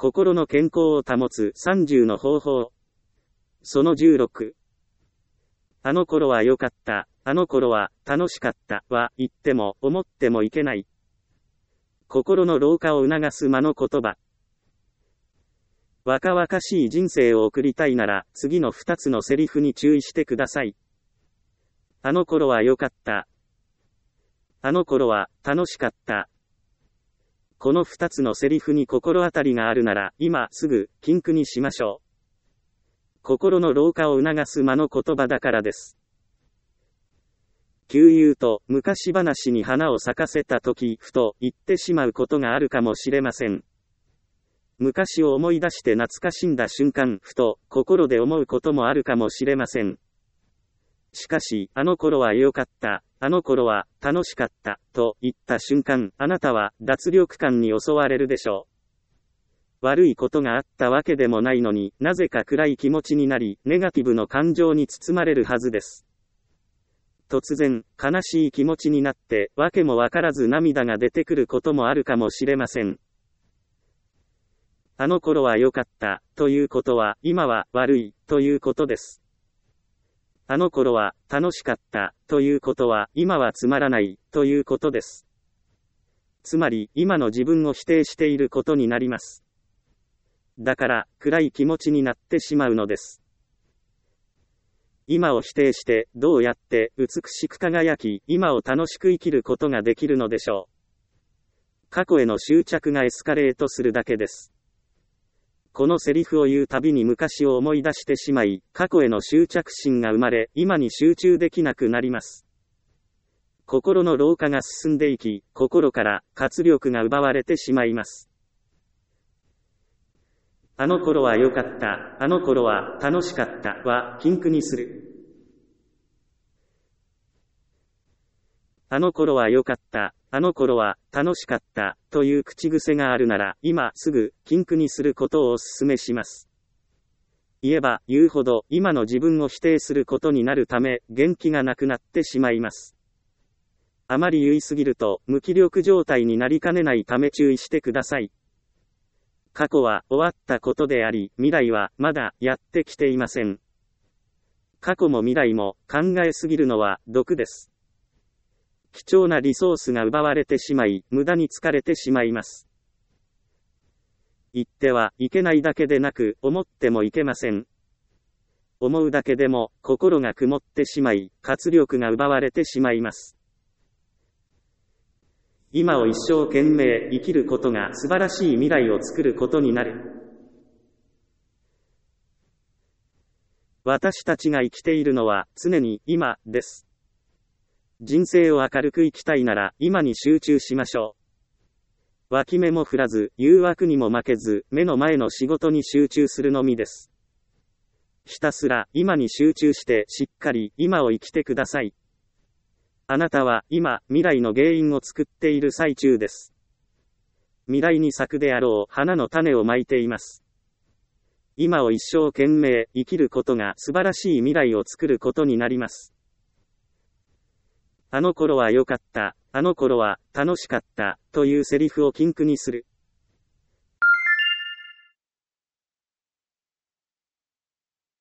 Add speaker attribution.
Speaker 1: 心の健康を保つ30の方法。その16。あの頃は良かった、あの頃は楽しかったは言っても思ってもいけない。心の老化を促す間の言葉。若々しい人生を送りたいなら次の2つのセリフに注意してください。あの頃は良かった。あの頃は楽しかった。この2つのセリフに心当たりがあるなら今すぐ禁句にしましょう。心の老化を促す間の言葉だからです。旧友と昔話に花を咲かせた時ふと言ってしまうことがあるかもしれません。昔を思い出して懐かしんだ瞬間ふと心で思うこともあるかもしれません。しかし、あの頃は良かった、あの頃は楽しかった、と言った瞬間、あなたは脱力感に襲われるでしょう。悪いことがあったわけでもないのになぜか暗い気持ちになり、ネガティブの感情に包まれるはずです。突然、悲しい気持ちになって、わけもわからず涙が出てくることもあるかもしれません。あの頃は良かった、ということは、今は悪い、ということです。あの頃は楽しかった、ということは、今はつまらない、ということです。つまり、今の自分を否定していることになります。だから、暗い気持ちになってしまうのです。今を否定して、どうやって美しく輝き、今を楽しく生きることができるのでしょう。過去への執着がエスカレートするだけです。このセリフを言うたびに昔を思い出してしまい、過去への執着心が生まれ、今に集中できなくなります。心の老化が進んでいき、心から活力が奪われてしまいます。あの頃は良かった、あの頃は楽しかったは禁句にする。あの頃は良かった、あの頃は楽しかったという口癖があるなら今すぐ禁句にすることをお勧めします。言えば言うほど今の自分を否定することになるため元気がなくなってしまいます。あまり言いすぎると無気力状態になりかねないため注意してください。過去は終わったことであり未来はまだやってきていません。過去も未来も考えすぎるのは毒です。貴重なリソースが奪われてしまい、無駄に疲れてしまいます。言ってはいけないだけでなく、思ってもいけません。思うだけでも、心が曇ってしまい、活力が奪われてしまいます。今を一生懸命生きることが素晴らしい未来を作ることになる。私たちが生きているのは常に今です。人生を明るく生きたいなら今に集中しましょう。脇目も振らず、誘惑にも負けず、目の前の仕事に集中するのみです。ひたすら今に集中してしっかり今を生きてください。あなたは今、未来の原因を作っている最中です。未来に咲くであろう花の種をまいています。今を一生懸命生きることが素晴らしい未来を作ることになります。あの頃は良かった、あの頃は楽しかったというセリフを禁句にする。